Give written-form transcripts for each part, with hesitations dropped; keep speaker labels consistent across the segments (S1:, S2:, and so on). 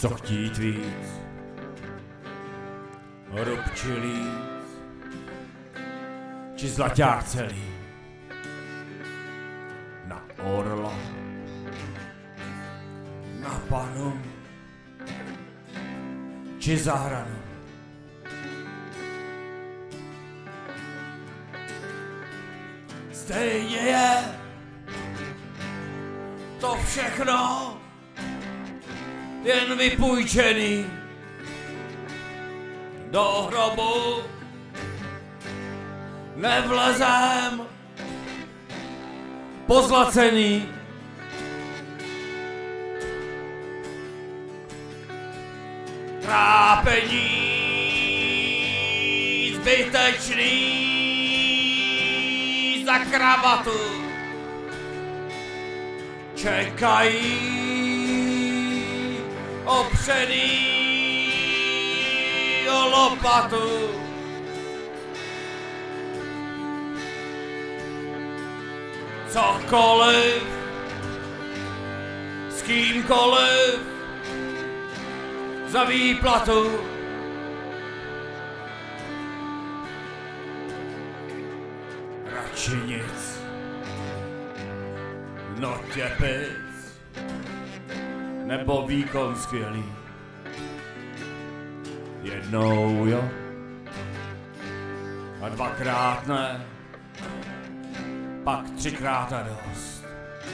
S1: Co chtít víc, rub či líc, či zlaťák celý, na orla, na panu, či zahranu. Stejně je to všechno jen vypůjčený do hrobu. Nevlezem pozlacený. Trápení zbytečný za kravatu čekají opřený o lopatu. Cokoliv, s kýmkoliv, za výplatu. Radši nic, notě pic, nebo výkon skvělý. Jednou jo, a dvakrát ne, pak třikrát a dost.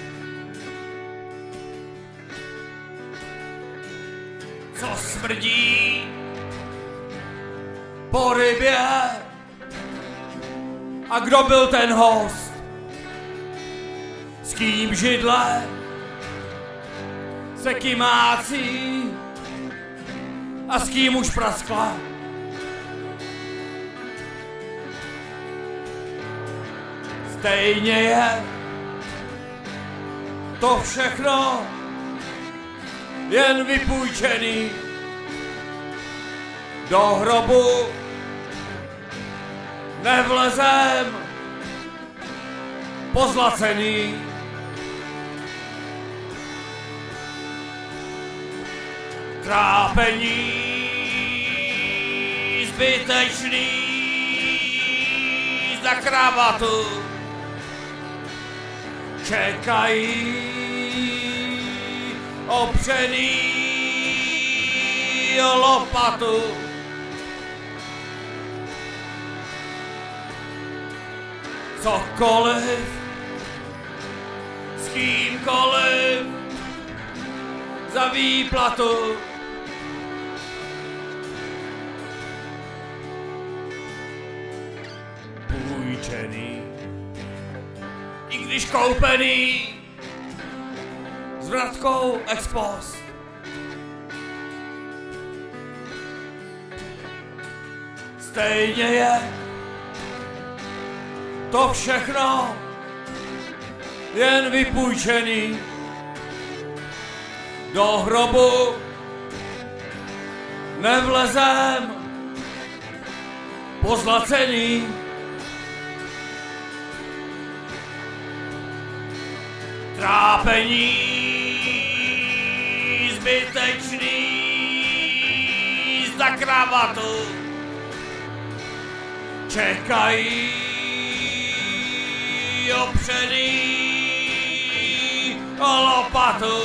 S1: Co smrdí po rybě? A kdo byl ten host? S kým židle se kymácí? A s kým už praskla? Stejně je to všechno jen vypůjčený do hrobu. Nevlezem pozlacený. Trápení zbytečný za kravatu čekají opřený o lopatu. Cokoliv, s kýmkoliv, za výplatu. Půjčený, i když koupený, s vratkou ex post. Stejně je to všechno jen vypůjčený do hrobu. Nevlezem pozlacený. Trápení zbytečný za kravatu čekají opřený o lopatu.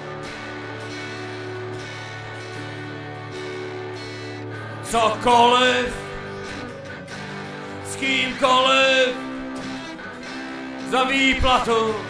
S1: Cokoliv, s kýmkoliv, za výplatu.